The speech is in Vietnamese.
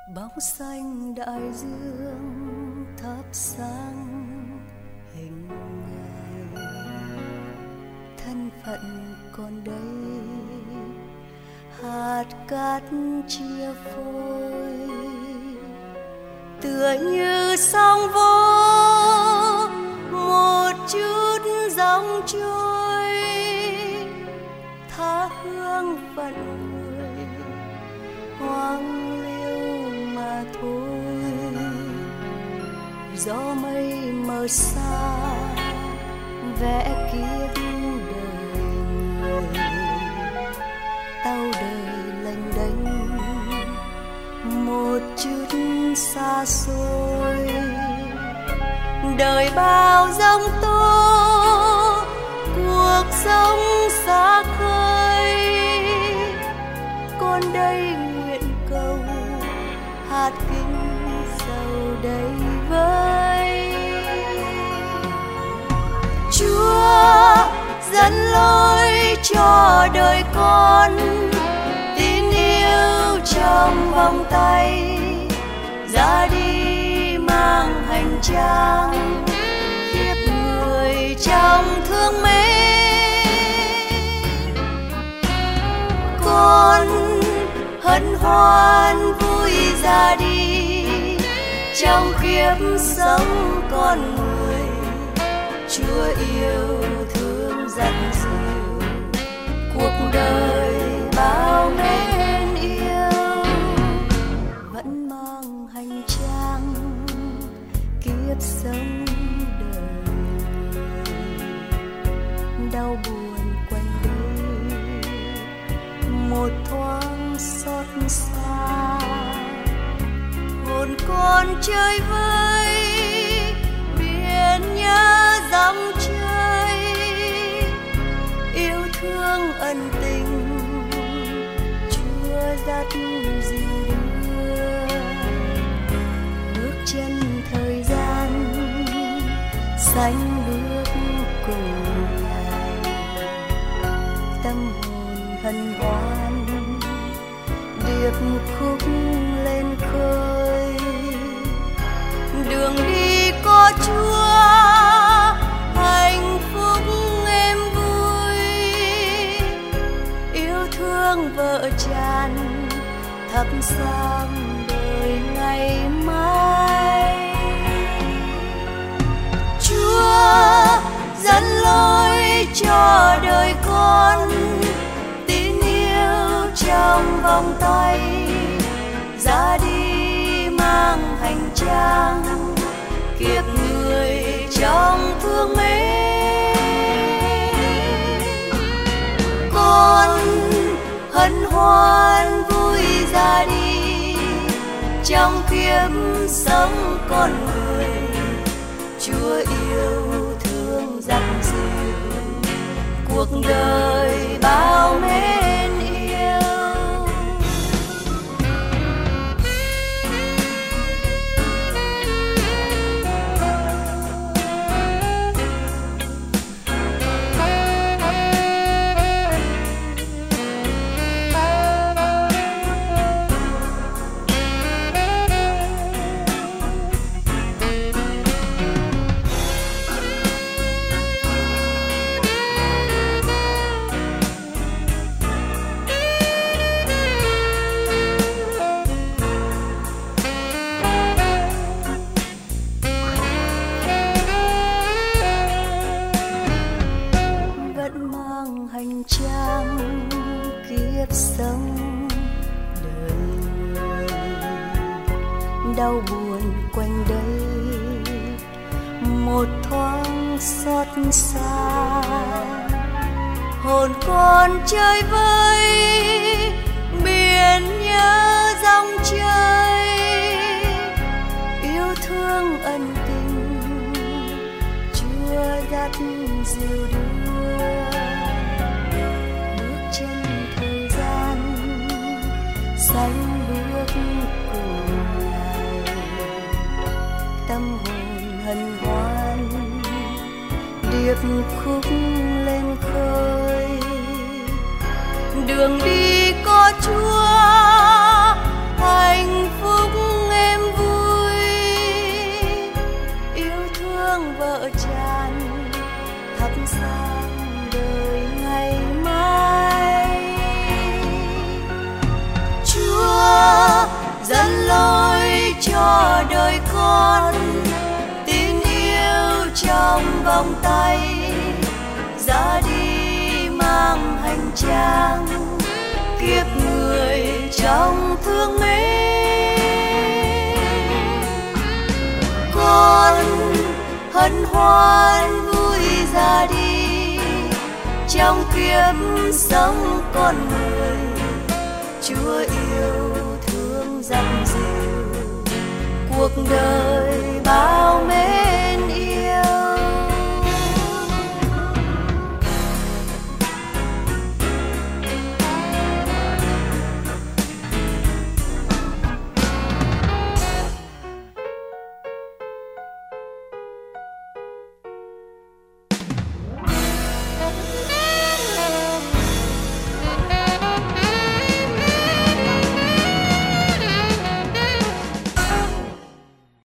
Bóng xanh đại dương thắp sáng hình ngày, thân phận còn đây hạt cát chia phôi, tựa như sóng vỗ một chút dòng trôi, tha hương phận người hoang liêu mà thôi. Gió mây mờ xa vẽ kiếp đời người, tao đời lênh đênh một chút xa xôi. Đời bao giông tố cuộc sống xa khơi, con đây nguyện cầu hạt kinh dầu đầy vơi. Chúa dẫn lối cho đời con, tin yêu trong vòng tay, ra đi mang hành trang tiếp người trong thương mến. Con hân hoan vui ra đi trong kiếp sống con người. Chúa yêu thương dặn dìu cuộc đời bao mến yêu, vẫn mang hành trang kiếp sống đời. Đau buồn quanh đây một thoáng xót xa, hồn con chơi vơi biển nhớ dòng chơi. Yêu thương ân tình Chúa dắt dìu đưa, bước chân thời gian xanh bước cùng ngày. Tâm hồn hân hoan điệp khúc lên khơi, đường đi có Chúa hạnh phúc em vui. Yêu thương vợ tràn thắp sáng đời ngày mai. Chúa dẫn lối cho đời con, tin yêu trong vòng tay, ra đi mang hành trang kiếp người trong thương mến. Con hân hoan vui ra đi trong kiếp sống con người. Chúa yêu thương dặn dìu cuộc đời bao mến yêu. Hành trang kiếp sống đời người, đau buồn quanh đây một thoáng xót xa, hồn con chơi vơi biển nhớ dòng chơi. Yêu thương ân tình Chúa dắt dìu đưa, xanh bước cùng ngày. Tâm hồn hân hoan điệp khúc lên khơi, đường đi có Chúa hạnh phúc vòng tay ra đi mang hành trang kiếp người trong thương mến. Con hân hoan vui ra đi trong kiếp sống con người, Chúa yêu thương dặn dìu cuộc đời